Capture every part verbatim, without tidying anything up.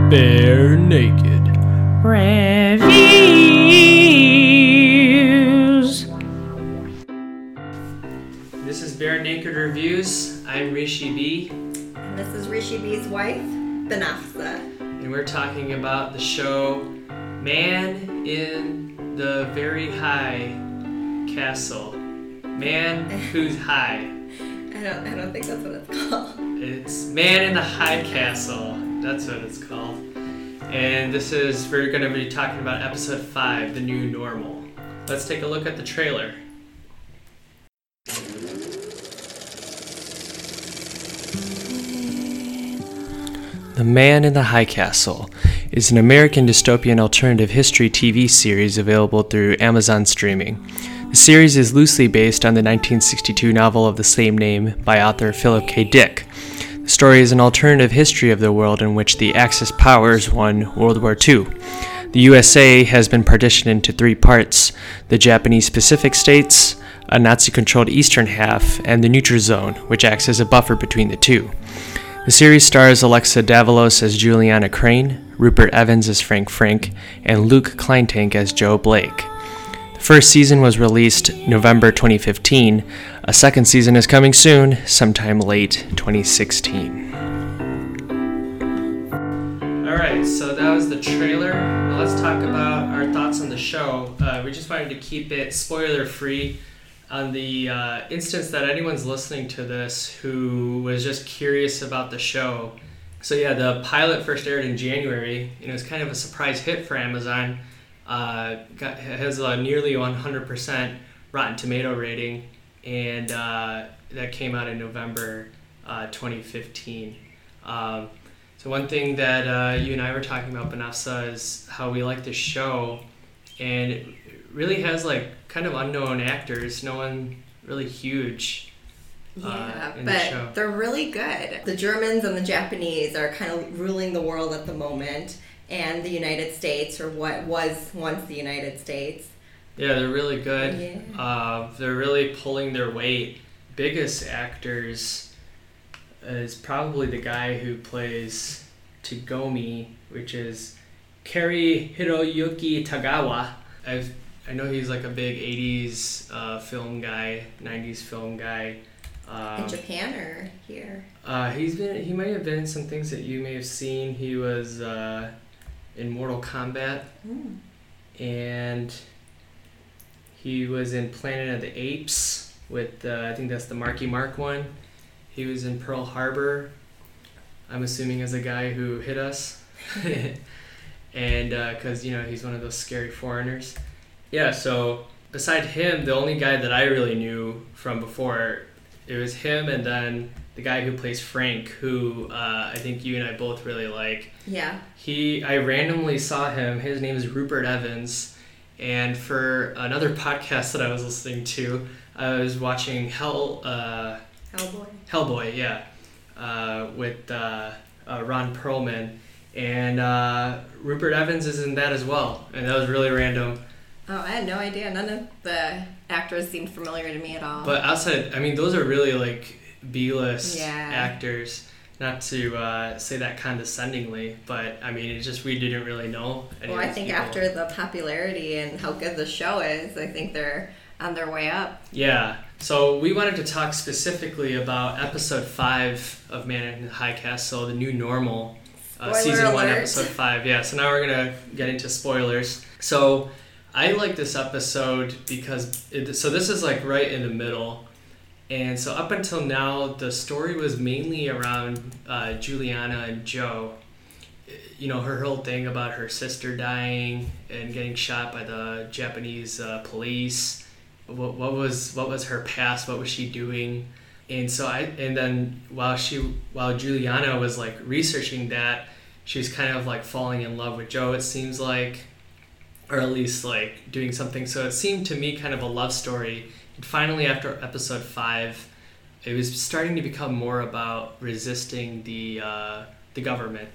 Bare Naked Reviews. This is Bare Naked Reviews. I'm Rishi B. And this is Rishi B's wife, Banafsa. And we're talking about the show Man in the Very High Castle. Man Who's High. I don't I don't think that's what it's called. It's Man in the High Castle. That's what it's called. And this is, we're going to be talking about episode five, The New Normal. Let's take a look at the trailer. The Man in the High Castle is an American dystopian alternative history T V series available through Amazon Streaming. The series is loosely based on the nineteen sixty-two novel of the same name by author Philip K. Dick. The story is an alternative history of the world in which the Axis powers won World War Two. The U S A has been partitioned into three parts: the Japanese Pacific states, a Nazi-controlled eastern half, and the neutral zone, which acts as a buffer between the two. The series stars Alexa Davalos as Juliana Crane, Rupert Evans as Frank Frank, and Luke Kleintank as Joe Blake. The first season was released November twenty fifteen. A second season is coming soon, sometime late twenty sixteen. Alright, so that was the trailer. Now let's talk about our thoughts on the show. Uh, we just wanted to keep it spoiler-free on the uh, instance that anyone's listening to this who was just curious about the show. So yeah, the pilot first aired in January, and it was kind of a surprise hit for Amazon. Uh, got, has a nearly one hundred percent Rotten Tomato rating, and uh, that came out in November uh, twenty fifteen. Um, so one thing that uh, you and I were talking about, Banafsa, is how we like this show, and it really has like kind of unknown actors, no one really huge. Yeah, uh, in but the show. They're really good. The Germans and the Japanese are kind of ruling the world at the moment, and the United States, or what was once the United States. Yeah, they're really good. Yeah. Uh, they're really pulling their weight. Biggest actors is probably the guy who plays Tagomi, which is Kari Hiroyuki Tagawa. I've, I know he's like a big eighties uh, film guy, nineties film guy. Um, In Japan or here? Uh, he's been. He might have been in some things that you may have seen. He was uh, in Mortal Kombat, Mm. and he was in Planet of the Apes with, uh, I think that's the Marky Mark one. He was in Pearl Harbor, I'm assuming as a guy who hit us. And because, uh, you know, he's one of those scary foreigners. Yeah, so beside him, the only guy that I really knew from before, it was him and then the guy who plays Frank, who uh, I think you and I both really like. Yeah. He, I randomly saw him. His name is Rupert Evans. And for another podcast that I was listening to, I was watching Hell, uh, Hellboy. Hellboy, yeah, uh, with uh, uh, Ron Perlman. And uh, Rupert Evans is in that as well. And that was really random. Oh, I had no idea. None of the actors seemed familiar to me at all. But outside, I mean, those are really like B-list Yeah. actors. Not to uh, say that condescendingly, but I mean, it's just we didn't really know any Well, of I these think people. after the popularity and how good the show is, I think they're on their way up. Yeah. So we wanted to talk specifically about episode five of Man in the High Castle, The New Normal, uh, Spoiler season one, alert. episode five. Yeah. So now we're gonna get into spoilers. So I like this episode because it, so this is like right in the middle. And so up until now, the story was mainly around uh, Juliana and Joe. You know, her whole thing about her sister dying and getting shot by the Japanese uh, police. What, what was what was her past? What was she doing? And so I and then while she while Juliana was like researching that, she was kind of like falling in love with Joe. It seems like, or at least like doing something. So it seemed to me kind of a love story. And finally, after episode five, it was starting to become more about resisting the uh, the government.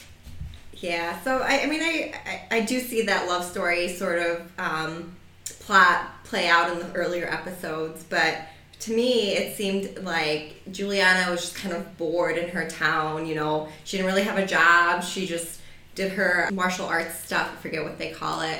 Yeah, so I, I mean, I, I I do see that love story sort of um, plot play out in the earlier episodes, but to me, it seemed like Juliana was just kind of bored in her town. You know, she didn't really have a job. She just did her martial arts stuff, I forget what they call it,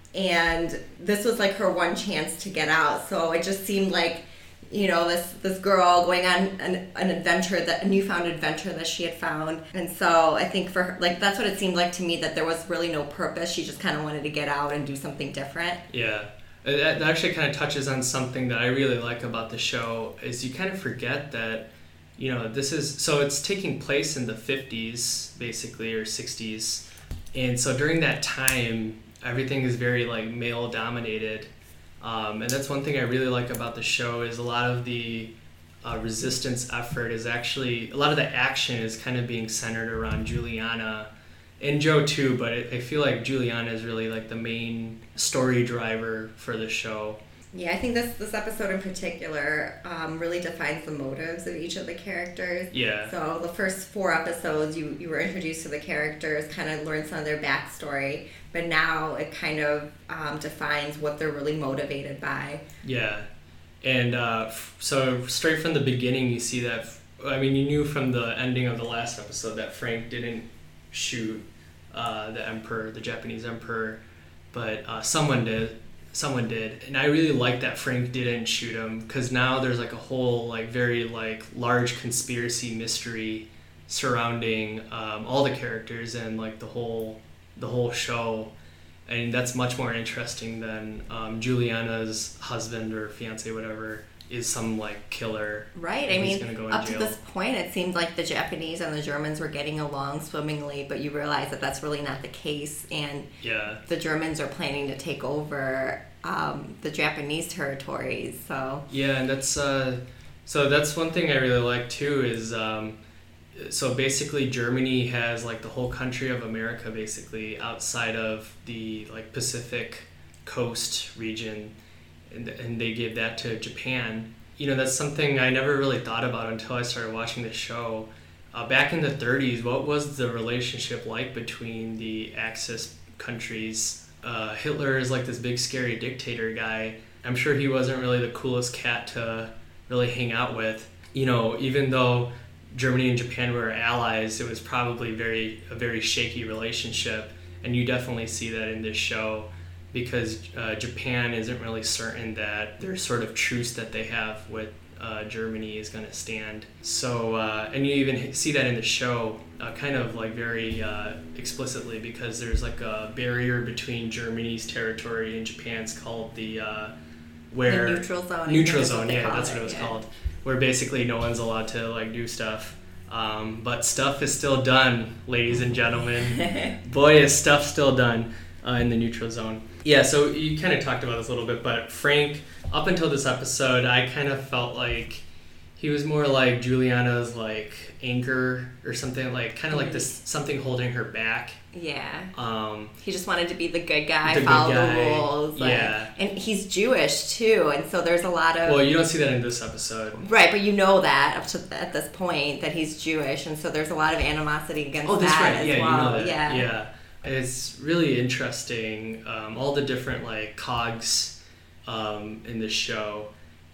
and this was like her one chance to get out. So it just seemed like, you know, this this girl going on an, an adventure, that a newfound adventure that she had found. And so I think for her, like, that's what it seemed like to me, that there was really no purpose. She just kind of wanted to get out and do something different. Yeah. That actually kind of touches on something that I really like about the show, is you kind of forget that, you know, this is, so it's taking place in the fifties, basically, or sixties. And so during that time, everything is very, like, male-dominated. Um, and that's one thing I really like about the show, is a lot of the uh, resistance effort is actually, a lot of the action is kind of being centered around Juliana, and Joe too, but I feel like Juliana is really like the main story driver for the show. Yeah, I think this this episode in particular um, really defines the motives of each of the characters. Yeah. So the first four episodes, you, you were introduced to the characters, kind of learned some of their backstory, but now it kind of um, defines what they're really motivated by. Yeah. And uh, so straight from the beginning, you see that, I mean, you knew from the ending of the last episode that Frank didn't shoot uh, the emperor, the Japanese emperor, but uh, someone did. Someone did, and I really like that Frank didn't shoot him, because now there's like a whole like very like large conspiracy mystery surrounding um, all the characters and like the whole the whole show, and that's much more interesting than um, Juliana's husband or fiance, whatever, is some like killer. Right. I mean, go up jail. to this point, it seemed like the Japanese and the Germans were getting along swimmingly, but you realize that that's really not the case, and yeah, the Germans are planning to take over um, the Japanese territories. So yeah, and that's uh, so that's one thing I really like too, is um, so basically Germany has like the whole country of America basically outside of the like Pacific coast region. And, and they gave that to Japan. You know, that's something I never really thought about until I started watching the show. Uh, back in the thirties, what was the relationship like between the Axis countries? Uh, Hitler is like this big scary dictator guy. I'm sure he wasn't really the coolest cat to really hang out with. You know, even though Germany and Japan were allies, it was probably very a very shaky relationship. And you definitely see that in this show, because uh, Japan isn't really certain that their sort of truce that they have with uh, Germany is going to stand. So, uh, and you even see that in the show, uh, kind of like very uh, explicitly, because there's like a barrier between Germany's territory and Japan's called the uh, where the neutral zone. Neutral zone, yeah, that's what it was yeah. called. Where basically no one's allowed to like do stuff. Um, but stuff is still done, ladies and gentlemen. Boy, is stuff still done uh, in the neutral zone. Yeah, so you kind of talked about this a little bit, but Frank, up until this episode, I kind of felt like he was more like Juliana's like anchor or something, like kind of like this something holding her back. Yeah. Um, he just wanted to be the good guy, the good follow guy. the rules. Like, yeah. And he's Jewish too, and so there's a lot of. Well, you don't see that in this episode. Right, but you know that up to at this point that he's Jewish, and so there's a lot of animosity against oh, that's that right. as Yeah, well. you know that. Yeah. Yeah. It's really interesting, um, all the different like cogs um, in this show.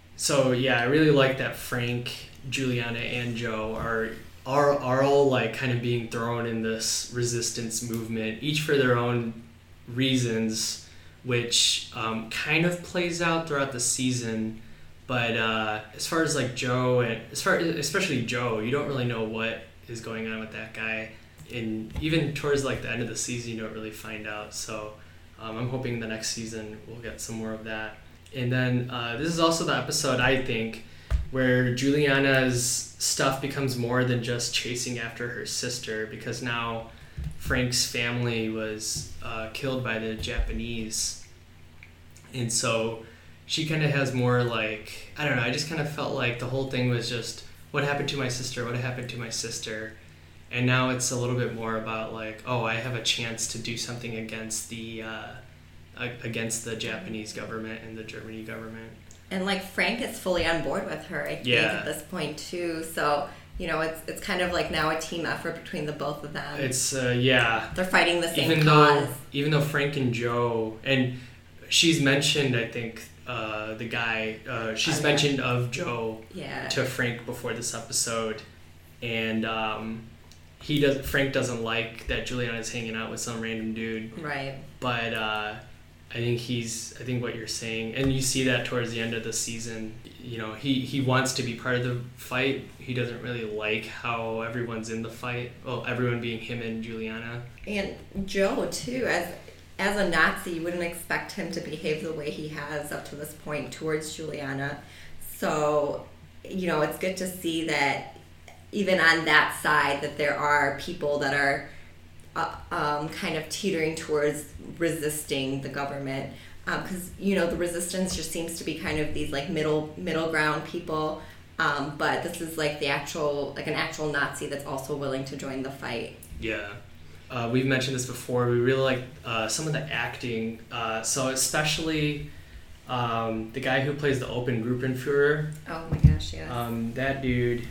So yeah, I really like that Frank, Juliana, and Joe are are are all like kind of being thrown in this resistance movement, each for their own reasons, which um, kind of plays out throughout the season. But uh, as far as like Joe and as far especially Joe, you don't really know what is going on with that guy. And even towards like the end of the season, you don't really find out. So um, I'm hoping the next season we'll get some more of that. And then uh, this is also the episode, I think, where Juliana's stuff becomes more than just chasing after her sister, because now Frank's family was uh, killed by the Japanese. And so she kind of has more like, I don't know, I just kind of felt like the whole thing was just, what happened to my sister? What happened to my sister? And now it's a little bit more about like, oh, I have a chance to do something against the uh, against the Japanese government and the Germany government. And like Frank is fully on board with her, I think, yeah. at this point too. So you know, it's it's kind of like now a team effort between the both of them. It's uh, yeah. They're fighting the same even cause. Though, even though Frank and Joe, and she's mentioned, I think uh, the guy, uh, she's oh, yeah. mentioned of Joe yeah. to Frank before this episode, and. Um, he does Frank doesn't like that Juliana's hanging out with some random dude. Right. But uh, I think he's I think what you're saying, and you see that towards the end of the season. You know, he, he wants to be part of the fight. He doesn't really like how everyone's in the fight. Well, everyone being him and Juliana. And Joe, too, as as a Nazi, you wouldn't expect him to behave the way he has up to this point towards Juliana. So, you know, it's good to see that even on that side that there are people that are uh, um, kind of teetering towards resisting the government. Because, um, you know, the resistance just seems to be kind of these, like, middle middle ground people. Um, but this is, like, the actual, like, an actual Nazi that's also willing to join the fight. Yeah. Uh, we've mentioned this before. We really like uh, some of the acting. Uh, so especially um, the guy who plays the Open Gruppenführer. Oh, my gosh, yeah. Um, that dude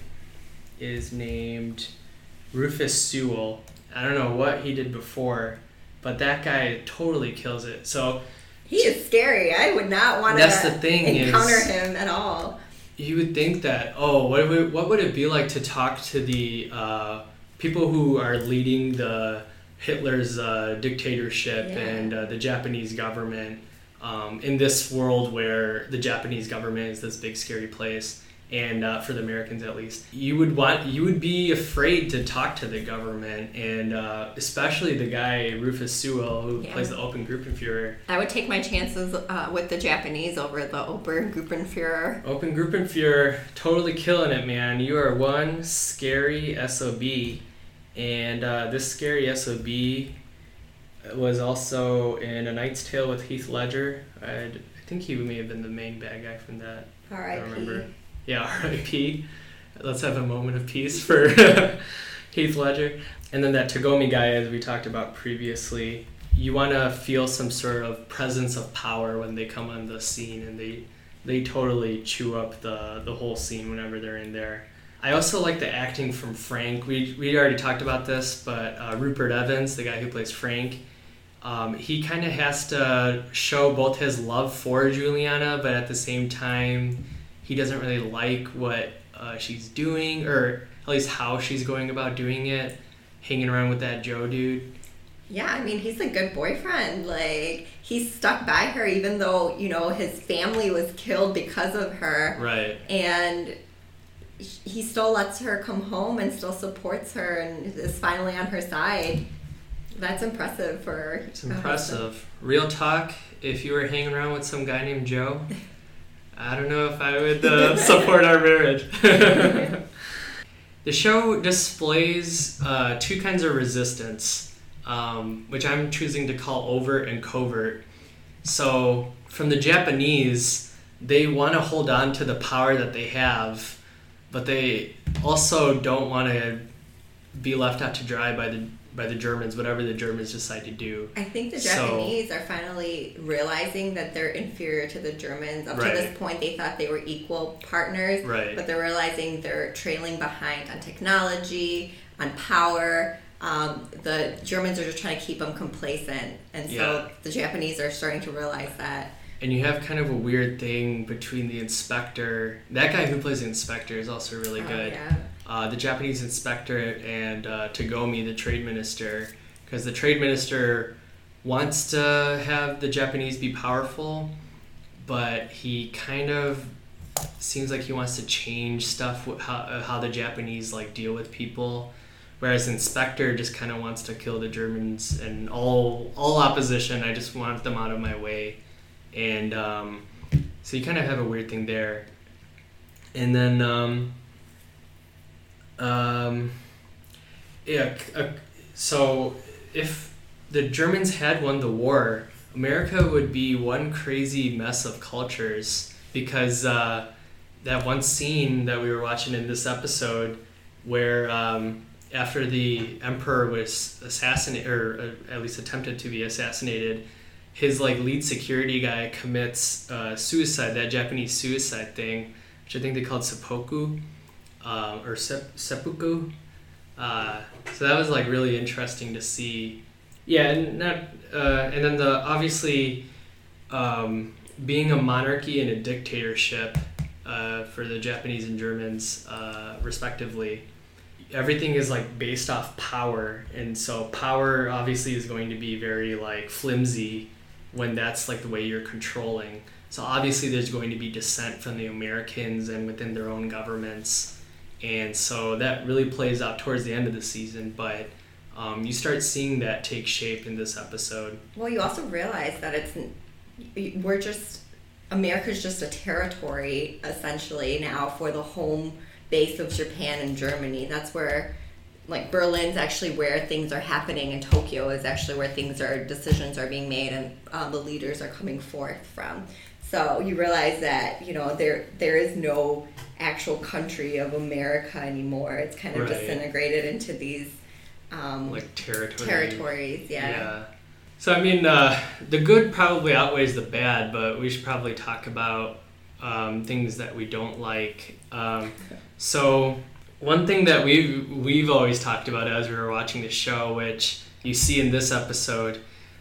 is named Rufus Sewell. I don't know what he did before, but that guy totally kills it. So... He is scary. I would not want That's to the thing encounter is, him at all. You would think that, oh, what would, what would it be like to talk to the uh, people who are leading the Hitler's uh, dictatorship yeah. and uh, the Japanese government um, in this world where the Japanese government is this big scary place, and uh, for the Americans at least, you would want you would be afraid to talk to the government, and uh, especially the guy Rufus Sewell who yeah. plays the Open Gruppenführer. I would take my chances uh, with the Japanese over the Open Gruppenführer. Open Gruppenführer, totally killing it, man. You are one scary S O B, and uh, this scary S O B was also in A Knight's Tale with Heath Ledger. I'd, I think he may have been the main bad guy from that. R I P I don't remember. Yeah, R I P Let's have a moment of peace for Heath Ledger. And then that Tagomi guy, as we talked about previously, you want to feel some sort of presence of power when they come on the scene, and they they totally chew up the, the whole scene whenever they're in there. I also like the acting from Frank. We we already talked about this, but uh, Rupert Evans, the guy who plays Frank, um, he kind of has to show both his love for Juliana, but at the same time, he doesn't really like what uh, she's doing, or at least how she's going about doing it, hanging around with that Joe dude. Yeah, I mean, he's a good boyfriend. Like, he's stuck by her even though, you know, his family was killed because of her. Right. And he still lets her come home and still supports her and is finally on her side. That's impressive for It's impressive. Real talk, if you were hanging around with some guy named Joe, I don't know if I would uh, support our marriage. The show displays uh, two kinds of resistance, um, which I'm choosing to call overt and covert. So from the Japanese, they want to hold on to the power that they have, but they also don't want to be left out to dry by the by the Germans, whatever the Germans decide to do. I think the So- Japanese are finally realizing that they're inferior to the Germans. Up Right. to this point, they thought they were equal partners, Right. but they're realizing they're trailing behind on technology, on power. Um, the Germans are just trying to keep them complacent, and so Yeah. the Japanese are starting to realize that. And you have kind of a weird thing between the inspector. That guy who plays the inspector is also really Oh, good. yeah. Uh, the Japanese inspector and uh, Tagomi, the trade minister, because the trade minister wants to have the Japanese be powerful, but he kind of seems like he wants to change stuff, with how, uh, how the Japanese like deal with people, whereas inspector just kind of wants to kill the Germans and all all opposition. I just want them out of my way, and um, so you kind of have a weird thing there. And then um, um, yeah, uh, so if the Germans had won the war, America would be one crazy mess of cultures, because uh, that one scene that we were watching in this episode where um, after the emperor was assassinated, or uh, at least attempted to be assassinated, his like lead security guy commits uh, suicide, that Japanese suicide thing, which I think they called seppuku, uh, or sep- seppuku. Uh, so that was like really interesting to see. Yeah, and not, uh, and then the obviously um, being a monarchy and a dictatorship uh, for the Japanese and Germans, uh, respectively. everything is like based off power, and so power obviously is going to be very like flimsy when that's like the way you're controlling. So obviously there's going to be dissent from the Americans and within their own governments, and so that really plays out towards the end of the season. But um, you start seeing that take shape in this episode. Well, you also realize that it's we're just America's just a territory essentially now for the home base of Japan and Germany. That's where, like, Berlin's actually where things are happening, and Tokyo is actually where things are, decisions are being made, and uh, the leaders are coming forth from. So you realize that, you know, there there is no actual country of America anymore. It's kind of right. disintegrated into these um, like territory. territories. Yeah. Yeah. So I mean, uh, the good probably outweighs the bad, but we should probably talk about um, things that we don't like. Um, so one thing that we've we've always talked about as we were watching the show, which you see in this episode,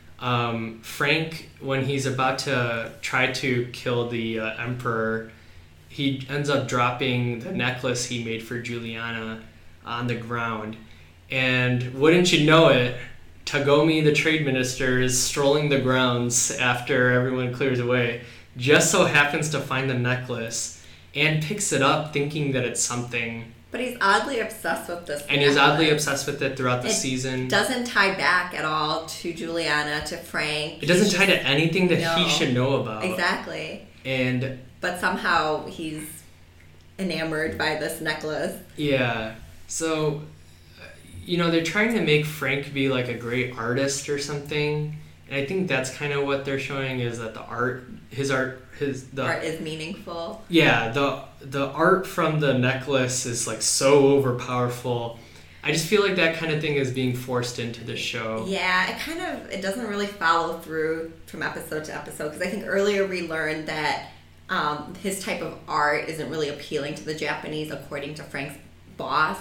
um, Frank, when he's about to try to kill the uh, Emperor, he ends up dropping the necklace he made for Juliana on the ground, and wouldn't you know it, Tagomi, the trade minister, is strolling the grounds after everyone clears away, just so happens to find the necklace and picks it up thinking that it's something. But he's oddly obsessed with this And he's oddly obsessed with it throughout the it season. Doesn't tie back at all to Juliana, to Frank. It doesn't He's tie just, to anything that no, he should know about. Exactly. And but somehow he's enamored by this necklace. Yeah. So, you know, they're trying to make Frank be like a great artist or something. And I think that's kind of what they're showing, is that the art, his art, his the art is meaningful. Yeah, the the art from the necklace is like so overpowerful. I just feel like that kind of thing is being forced into the show. Yeah, it kind of it doesn't really follow through from episode to episode, because I think earlier we learned that um, his type of art isn't really appealing to the Japanese, according to Frank's boss.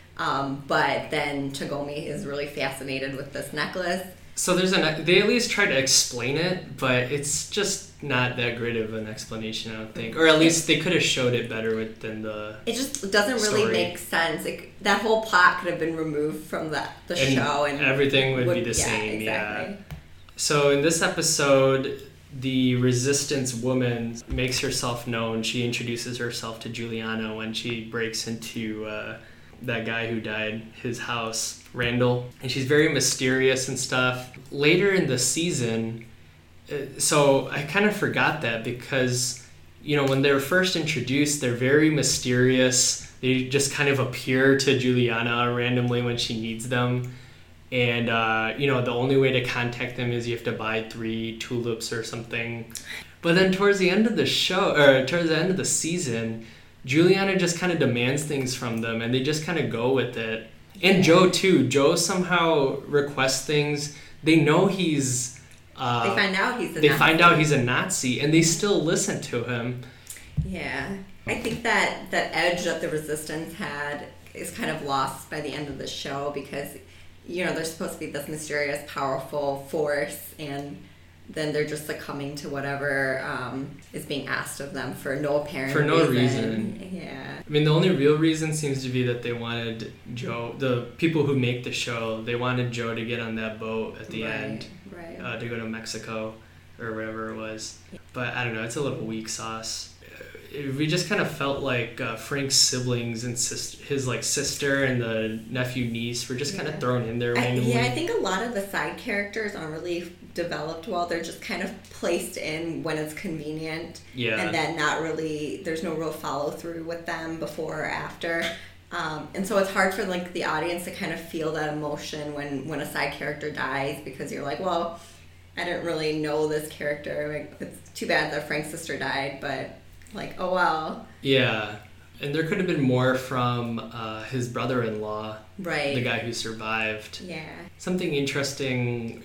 Um, but then Tagomi is really fascinated with this necklace. So there's an they at least try to explain it, but it's just not that great of an explanation, I don't think. Or at least they could have showed it better within the It just doesn't really story. make sense. It, that whole plot could have been removed from the, the and show, and everything would, would be the yeah, same. exactly. Yeah. So in this episode, the resistance woman makes herself known. She introduces herself to Juliana when she breaks into uh, that guy who died, his house, Randall. And she's very mysterious and stuff. Later in the season, uh, so I kind of forgot that, because, you know, when they were first introduced, they're very mysterious. They just kind of appear to Juliana randomly when she needs them. And, uh, you know, the only way to contact them is you have to buy three tulips or something. But then towards the end of the show, or towards the end of the season, Juliana just kind of demands things from them, and they just kind of go with it. And Joe, too. Joe somehow requests things. They know he's... Uh, they find out he's a They Nazi. find out he's a Nazi, and they still listen to him. Yeah. I think that that edge that the Resistance had is kind of lost by the end of the show, because, you know, they're supposed to be this mysterious, powerful force, and then they're just succumbing to whatever um, is being asked of them for no apparent For no reason. reason. Yeah. I mean, the only real reason seems to be that they wanted Joe, the people who make the show, they wanted Joe to get on that boat at the right, end Right. uh, to go to Mexico or wherever it was. But I don't know, it's a little weak sauce. It, we just kind of felt like uh, Frank's siblings and sis- his like sister and the nephew niece were just kind of Yeah. thrown in there I, randomly. yeah, I think a lot of the side characters aren't really developed well. They're just kind of placed in when it's convenient. Yeah. And then not really, there's no real follow through with them before or after. Um, and so it's hard for like the audience to kind of feel that emotion when, when a side character dies, because you're like, well, I didn't really know this character. Like, it's too bad that Frank's sister died, but like, oh well. Yeah. And there could have been more from uh, his brother-in-law, Right. the guy who survived. Yeah. Something interesting,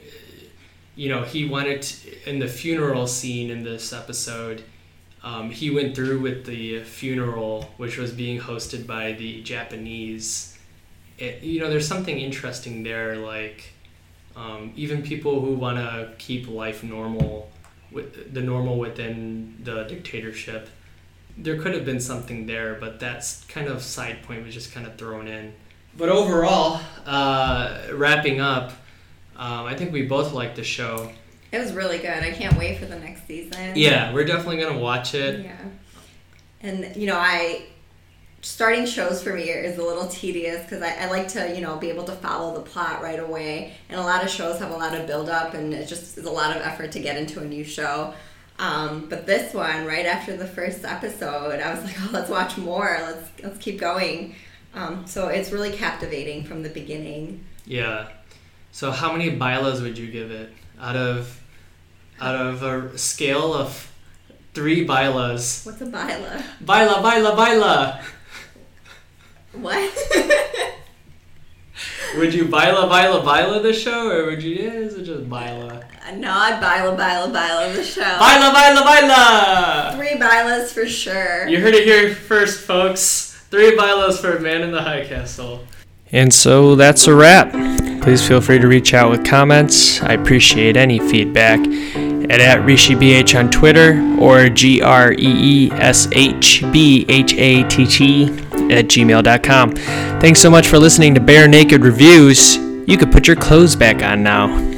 you know, he wanted to, in the funeral scene in this episode, um, he went through with the funeral, which was being hosted by the Japanese. It, you know, there's something interesting there, like um, even people who want to keep life normal, with the normal within the dictatorship, there could have been something there, but that kind of side point was just kind of thrown in. but overall, uh, wrapping up, um, I think we both liked the show. It was really good. I can't wait for the next season. Yeah, we're definitely going to watch it. Yeah. And, you know, I... starting shows for me is a little tedious because I, I like to, you know, be able to follow the plot right away. And a lot of shows have a lot of build-up, and it just is a lot of effort to get into a new show. Um, but this one, right after the first episode, I was like, oh, let's watch more. Let's let's keep going. Um, so it's really captivating from the beginning. Yeah. So how many Bailas would you give it out of out of a scale of three Bailas? What's a Baila? Baila, baila, baila. What? Would you baila, baila, baila the show, or would you, yeah, is it just baila? No, I'd baila, baila, baila the show. Baila, baila, baila! Three bailas for sure. You heard it here first, folks. Three bailas for Man in the High Castle. And so that's a wrap. Please feel free to reach out with comments. I appreciate any feedback at, at RishiBH on Twitter or G R E E S H B H A T T at gmail dot com. Thanks so much for listening to Bare Naked Reviews. You could put your clothes back on now.